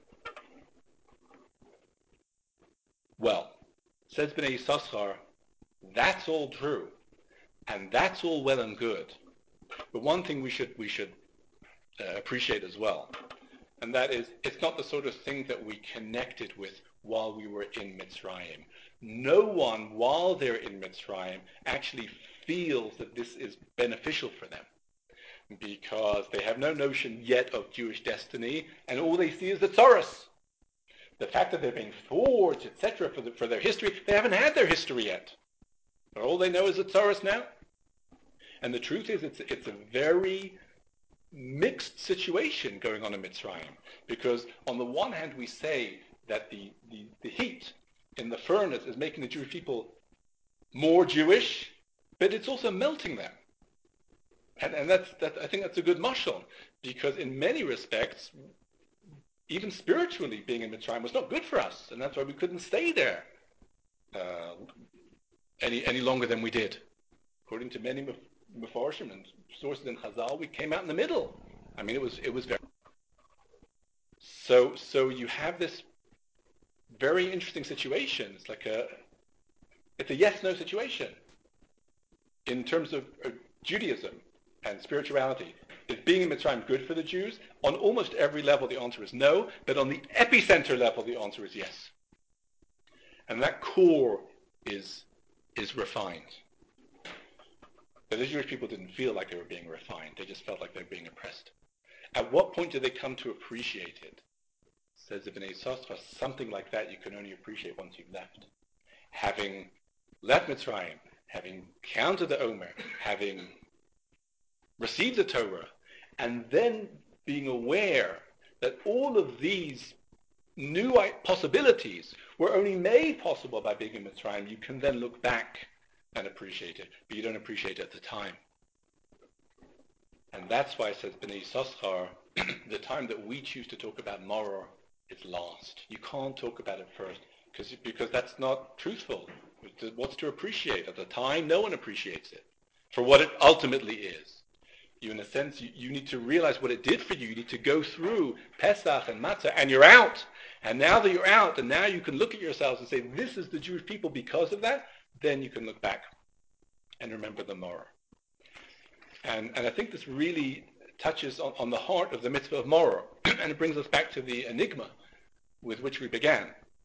Well, says Bnei Yissaschar, that's all true, and that's all well and good. But one thing we should appreciate as well, and that is, it's not the sort of thing that we connected with while we were in Mitzrayim. No one, while they're in Mitzrayim, actually feels that this is beneficial for them. because they have no notion yet of Jewish destiny, and all they see is the Tzoros. The fact that they're being forged, etc., for their history, they haven't had their history yet. But all they know is the Tzoros now. And the truth is, it's a very mixed situation going on in Mitzrayim, because on the one hand we say that the heat in the furnace is making the Jewish people more Jewish, but it's also melting them. And I think that's a good mashal, because in many respects, even spiritually, being in Mitzrayim was not good for us, and that's why we couldn't stay there any longer than we did. According to many Mefarshim and sources in Chazal, we came out in the middle. I mean, it was very. So you have this very interesting situation. It's like it's a yes/no situation in terms of Judaism and spirituality. Is being in Mitzrayim good for the Jews? On almost every level, the answer is no, but on the epicenter level, the answer is yes. And that core is refined. But the Jewish people didn't feel like they were being refined. They just felt like they were being oppressed. At what point did they come to appreciate it? Says Ibn Sosra, something like that you can only appreciate once you've left. Having left Mitzrayim, having counted the Omer, having received the Torah, and then being aware that all of these new possibilities were only made possible by being in Mitzrayim, you can then look back and appreciate it, but you don't appreciate it at the time. And that's why it says B'nai Yisachar, the time that we choose to talk about Maror is last. You can't talk about it first, because that's not truthful. What's to appreciate? At the time, no one appreciates it for what it ultimately is. You, in a sense, you need to realize what it did for you. You need to go through Pesach and Matzah, and you're out. And now that you're out, and now you can look at yourselves and say, this is the Jewish people because of that, then you can look back and remember the Maror. And I think this really touches on the heart of the mitzvah of Maror, and it brings us back to the enigma with which we began,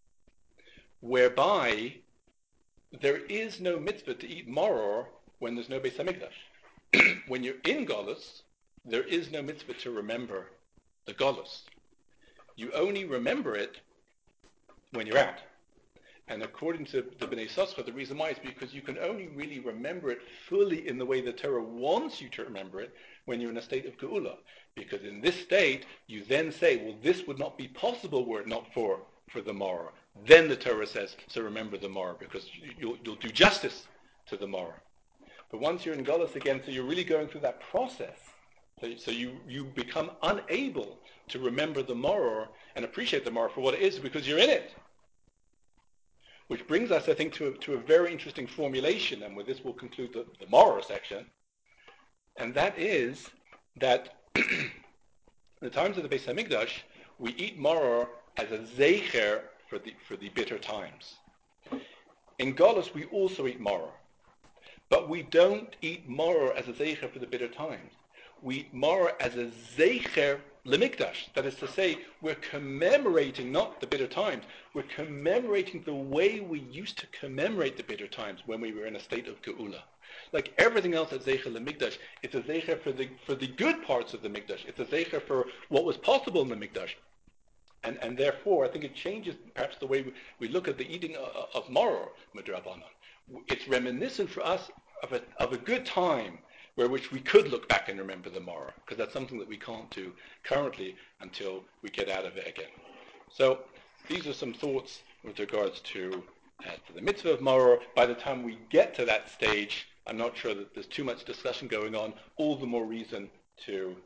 whereby there is no mitzvah to eat Maror when there's no Beis HaMikdash. When you're in Golus, there is no mitzvah to remember the Golus. You only remember it when you're out. And according to the B'nai Sosra, the reason why is because you can only really remember it fully in the way the Torah wants you to remember it when you're in a state of Geula. Because in this state, you then say, well, this would not be possible were it not for the Maror. Then the Torah says, so remember the Maror, because you'll do justice to the Maror. But once you're in Golus again, so you're really going through that process. So you become unable to remember the Maror and appreciate the Maror for what it is because you're in it. Which brings us, I think, to a very interesting formulation, and with this we'll conclude the Maror section. And that is that in the times of the Beis HaMikdash, we eat Maror as a zeicher for the bitter times. In Golus, we also eat Maror. But we don't eat Maror as a zeicher for the bitter times. We eat Maror as a zeicher lemikdash. That is to say, we're commemorating not the bitter times, we're commemorating the way we used to commemorate the bitter times when we were in a state of geula. Like everything else at zeicher lemikdash, it's a zeicher for the good parts of the mikdash. It's a zeicher for what was possible in the mikdash. And therefore, I think it changes perhaps the way we look at the eating of Maror, Midrabanan. It's reminiscent for us of a good time which we could look back and remember the Maror, because that's something that we can't do currently until we get out of it again. So these are some thoughts with regards to the mitzvah of Maror. By the time we get to that stage, I'm not sure that there's too much discussion going on, all the more reason to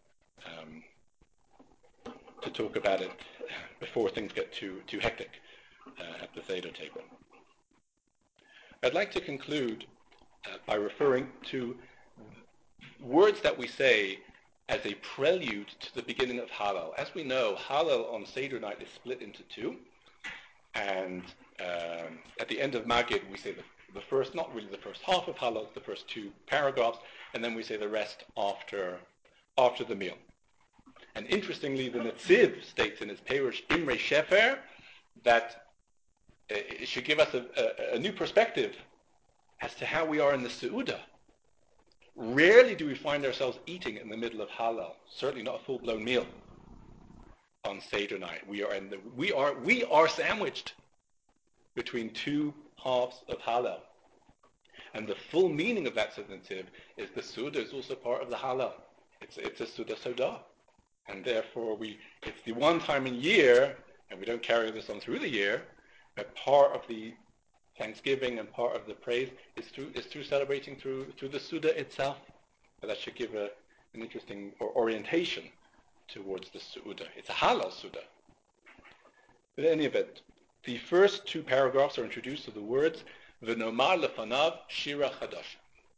talk about it before things get too hectic at the Seder table. I'd like to conclude by referring to words that we say as a prelude to the beginning of Hallel. As we know, Hallel on Seder night is split into two, and at the end of Magid we say the first, not really the first half of Hallel, the first two paragraphs, and then we say the rest after the meal. And interestingly, the Netziv states in his Perush Imre Shefer that it should give us a new perspective as to how we are in the Seudah. Rarely do we find ourselves eating in the middle of Hallel. Certainly not a full-blown meal on Seder night. We are sandwiched between two halves of Hallel. And the full meaning of that substantive is the Suda is also part of the Hallel. It's a Suda Soda. And therefore it's the one time in year, and we don't carry this on through the year, but part of the thanksgiving and part of the praise is through celebrating through the Suda itself. So that should give an interesting orientation towards the Suda. It's a Hallel Suda. But in any event, the first two paragraphs are introduced with the words V'nomar lefanav shira chadasha.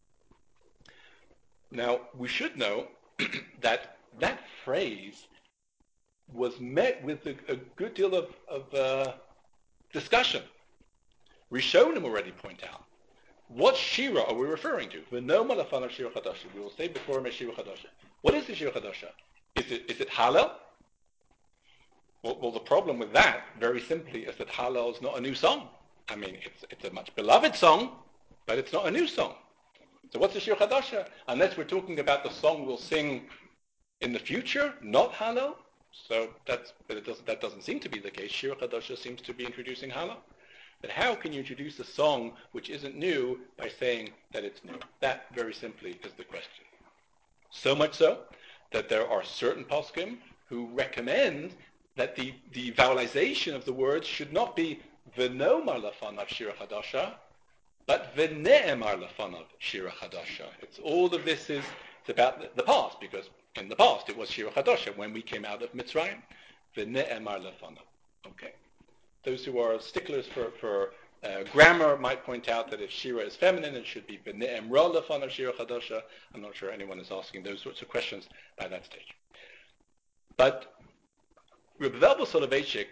Now, we should know that phrase was met with a good deal of discussion. Rishonim already point out. What shira are we referring to? V'nomar lefanav shira chadasha. We will say before him shira chadasha. What is the shira chadasha? Is it Hallel? Well, the problem with that, very simply, is that Hallel is not a new song. I mean, it's a much beloved song, but it's not a new song. So what's the Shir Chadasha? Unless we're talking about the song we'll sing in the future, not Hallel. So that doesn't seem to be the case. Shir Chadasha seems to be introducing Hallel. But how can you introduce a song which isn't new by saying that it's new? That, very simply, is the question. So much so that there are certain poskim who recommend that the vowelization of the words should not be v'nomar lefanav shira chadasha, but v'ne'emar lefanav shira chadasha. It's all of this is about the past, because in the past it was shira chadasha when we came out of Mitzrayim. V'ne'emar lefanav. Okay. Those who are sticklers for grammar might point out that if shira is feminine, it should be v'ne'emra lefanav shira chadasha. I'm not sure anyone is asking those sorts of questions by that stage. But Reb Velbo Soloveitchik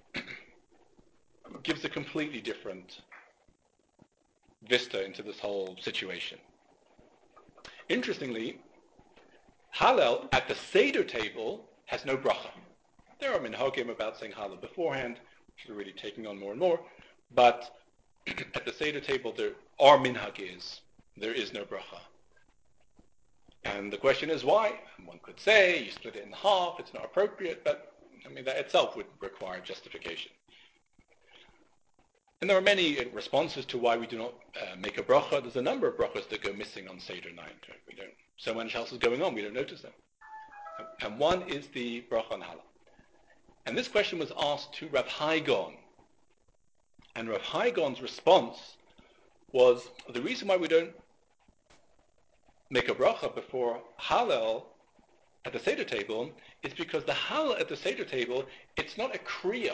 gives a completely different vista into this whole situation. Interestingly, Hallel at the Seder table has no bracha. There are minhagim about saying Hallel beforehand, which are really taking on more and more, but at the Seder table our minhag is there is no bracha. And the question is why? And one could say you split it in half, it's not appropriate, but I mean, that itself would require justification. And there are many responses to why we do not make a bracha. There's a number of brachas that go missing on Seder night. We don't. So much else is going on, we don't notice them. And one is the bracha on Hallel. And this question was asked to Rav Hai Gaon. And Rav Hai Gaon's response was, the reason why we don't make a bracha before Hallel at the Seder table is because the Hallel at the Seder table, it's not a kriya.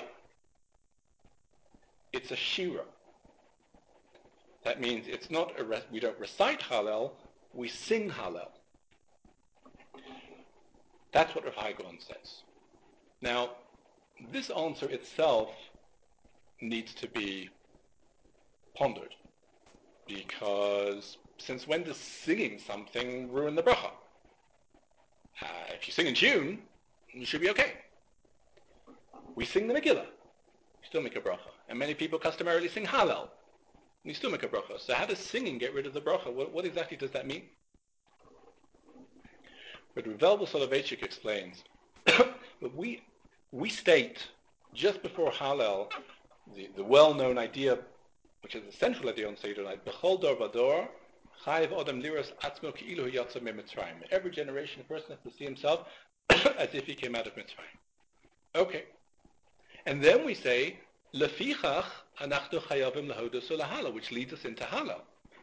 It's a shira. That means it's not we don't recite Hallel, we sing Hallel. That's what Rav Hai Gaon says. Now, this answer itself needs to be pondered, because since when does singing something ruin the bracha? If you sing in tune, you should be okay. We sing the Megillah, you still make a bracha. And many people customarily sing Hallel, and you still make a bracha. So how does singing get rid of the bracha? What exactly does that mean? But Reb Velbo Soloveitchik explains that we state just before Hallel the well-known idea, which is the central idea on Seder night, B'chol dor v'dor chayev adam liras atzmo ki'ilu yatsa miMitzrayim. Every generation, a person has to see himself as if he came out of Mitzrayim. Okay. And then we say, Lefichach anachnu chayavim lahodos u'lahallel, which leads us into Hallel.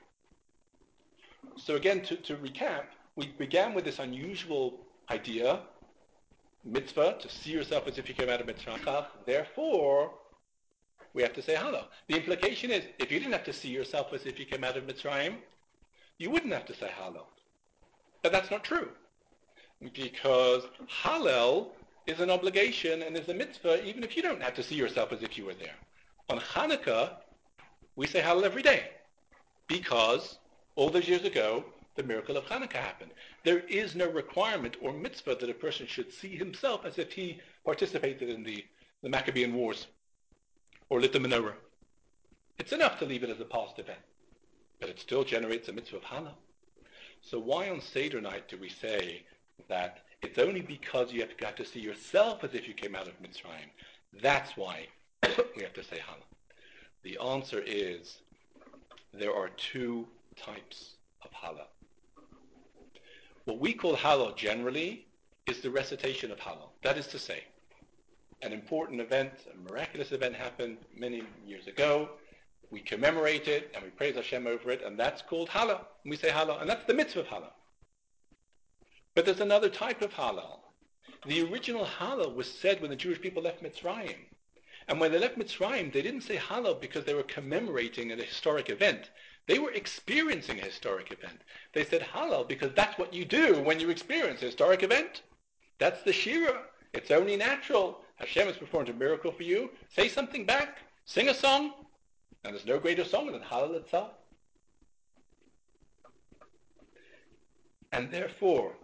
So again, to recap, we began with this unusual idea, mitzvah, to see yourself as if you came out of Mitzrayim. Therefore, we have to say Hallel. The implication is, if you didn't have to see yourself as if you came out of Mitzrayim, you wouldn't have to say Hallel. But that's not true. Because Hallel is an obligation and is a mitzvah even if you don't have to see yourself as if you were there. On Hanukkah, we say Hallel every day because all those years ago, the miracle of Hanukkah happened. There is no requirement or mitzvah that a person should see himself as if he participated in the Maccabean Wars or lit the menorah. It's enough to leave it as a past event, but it still generates a mitzvah of Hallel. So why on Seder night do we say that it's only because you have got to see yourself as if you came out of Mitzrayim? That's why we have to say Hallel. The answer is there are two types of Hallel. What we call Hallel generally is the recitation of Hallel. That is to say, an important event, a miraculous event happened many years ago. We commemorate it and we praise Hashem over it, and that's called Hallel. And we say Hallel, and that's the mitzvah of Hallel. But there's another type of Hallel. The original Hallel was said when the Jewish people left Mitzrayim. And when they left Mitzrayim, they didn't say Hallel because they were commemorating a historic event. They were experiencing a historic event. They said Hallel because that's what you do when you experience a historic event. That's the Shira. It's only natural. Hashem has performed a miracle for you. Say something back. Sing a song. And there's no greater song than Hallel itself. And therefore,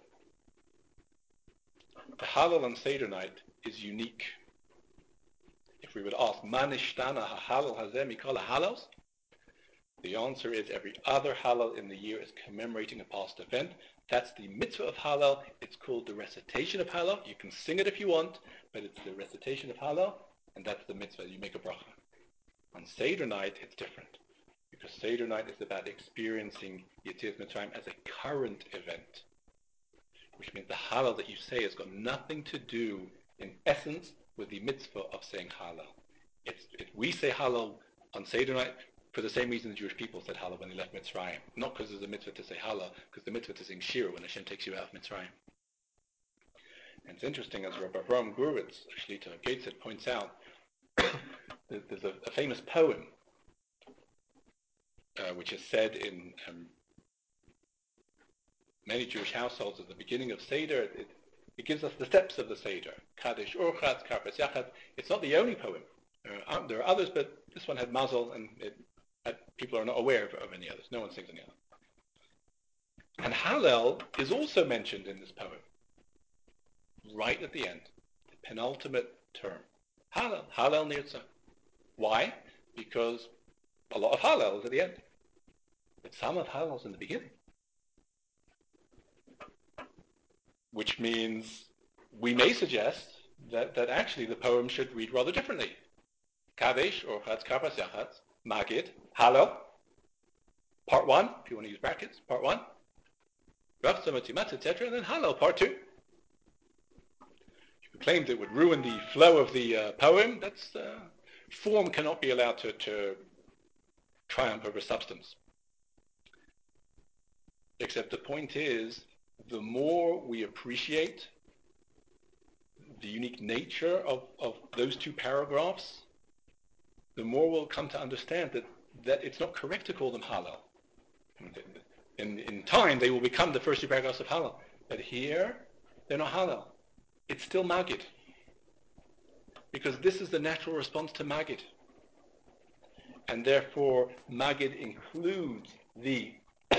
the Hallel on Seder night is unique. If we would ask, Ma nishtana ha-Hallel hazeh mikol ha-Hallels? The answer is every other Hallel in the year is commemorating a past event. That's the mitzvah of Hallel. It's called the recitation of Hallel. You can sing it if you want, but it's the recitation of Hallel, and that's the mitzvah. You make a bracha. On Seder night, it's different, because Seder night is about experiencing Yetzias Mitzrayim as a current event, which means the Hallel that you say has got nothing to do, in essence, with the mitzvah of saying Hallel. We say Hallel on Seder night for the same reason the Jewish people said Hallel when they left Mitzrayim. Not because there's a mitzvah to say Hallel, because the mitzvah to sing Shira when Hashem takes you out of Mitzrayim. And it's interesting, as Rabbi Avraham Gurwitz, Shlita Gateshead, points out, there's a famous poem which is said in many Jewish households at the beginning of Seder. It gives us the steps of the Seder. Kadesh Urchatz, Karpas Yachatz. It's not the only poem. There are others, but this one had Mazel, and people are not aware of any others. No one sings any other. And Hallel is also mentioned in this poem, right at the end, the penultimate term. Hallel, Hallel Nirtzah. Why? Because a lot of Hallel is at the end, but some of Hallel is in the beginning. Which means we may suggest that actually the poem should read rather differently. Kadesh, Urchatz, Karpas Yachatz, Magid, Hallel, part 1, if you want to use brackets, part 1, Rachza, Matzimat, etc., and then Hallel, part 2. You claimed it would ruin the flow of the poem. That's form cannot be allowed to triumph over substance. Except the point is, the more we appreciate the unique nature of those two paragraphs, the more we'll come to understand that it's not correct to call them Hallel. In time, they will become the first two paragraphs of Hallel. But here, they're not Hallel. It's still Magid. Because this is the natural response to Magid. And therefore, Magid includes the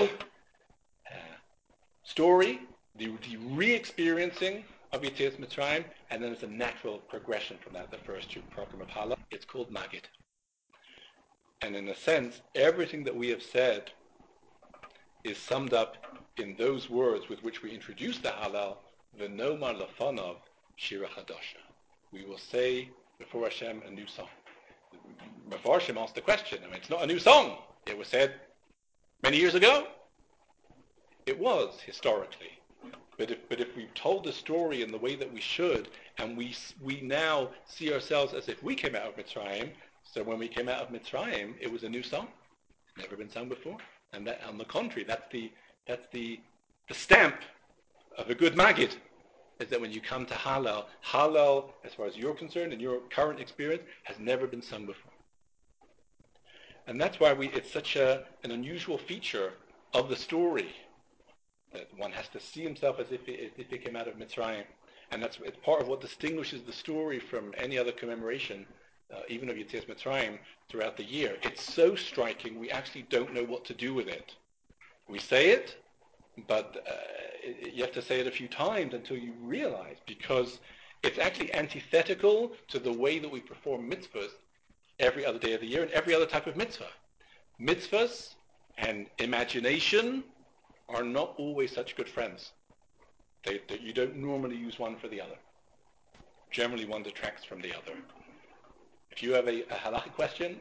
story, the re-experiencing of Yetzias Mitzrayim, and then it's a natural progression from that, the first two program of Hallel. It's called Magid. And in a sense, everything that we have said is summed up in those words with which we introduce the Hallel, V'nomar Lafanov Shira Chadasha. We will say before Hashem a new song. Before Hashem asked the question. It's not a new song. It was said many years ago. It was, historically. But if we told the story in the way that we should, and we now see ourselves as if we came out of Mitzrayim, so when we came out of Mitzrayim, it was a new song, never been sung before. And that, on the contrary, that's the stamp of a good Magid, is that when you come to Hallel, as far as you're concerned, and your current experience, has never been sung before. And that's why it's such an unusual feature of the story, that one has to see himself as if he came out of Mitzrayim. And it's part of what distinguishes the story from any other commemoration, even of Yetzias Mitzrayim, throughout the year. It's so striking, we actually don't know what to do with it. We say it, but you have to say it a few times until you realize, because it's actually antithetical to the way that we perform mitzvahs every other day of the year and every other type of mitzvah. Mitzvahs and imagination are not always such good friends. You don't normally use one for the other. Generally, one detracts from the other. If you have a halachic question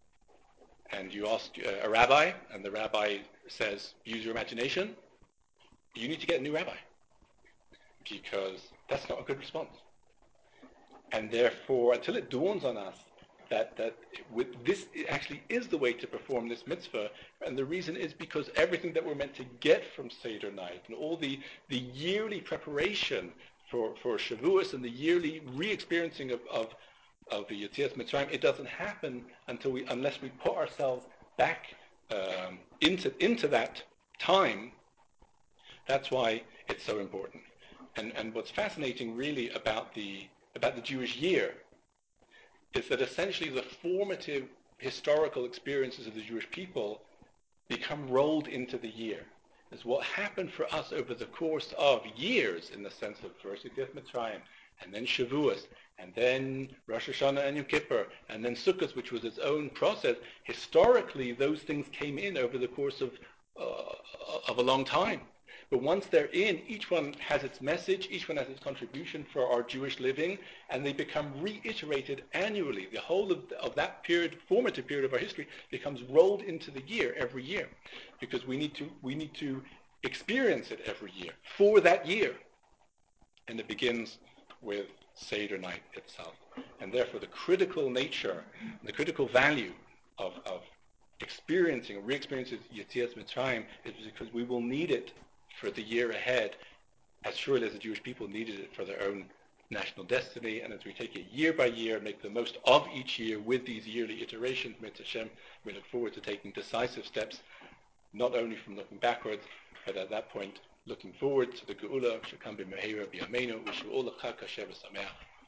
and you ask a rabbi, and the rabbi says, use your imagination, you need to get a new rabbi, because that's not a good response. And therefore, until it dawns on us that this actually is the way to perform this mitzvah, and the reason is because everything that we're meant to get from Seder night, and all the yearly preparation for Shavuos and the yearly re-experiencing of the Yetzias Mitzrayim, it doesn't happen unless we put ourselves back into that time. That's why it's so important. And what's fascinating really about the Jewish year is that essentially the formative historical experiences of the Jewish people become rolled into the year. It's what happened for us over the course of years, in the sense of first Yetzias Mitzrayim, and then Shavuos, and then Rosh Hashanah and Yom Kippur, and then Sukkot, which was its own process. Historically, those things came in over the course of a long time. But once they're in, each one has its message, each one has its contribution for our Jewish living, and they become reiterated annually. The whole of that period, formative period of our history, becomes rolled into the year every year, because we need to experience it every year for that year. And it begins with Seder night itself. And therefore the critical nature, the critical value of experiencing, re-experiencing Yetzias Mitzrayim is because we will need it for the year ahead, as surely as the Jewish people needed it for their own national destiny. And as we take it year by year, make the most of each year with these yearly iterations, Mitzvah Hashem, we look forward to taking decisive steps, not only from looking backwards, but at that point, looking forward to the Geula, Shekam b'Meheira b'Yameinu. Wish you all a Chag Kasher v'Sameach.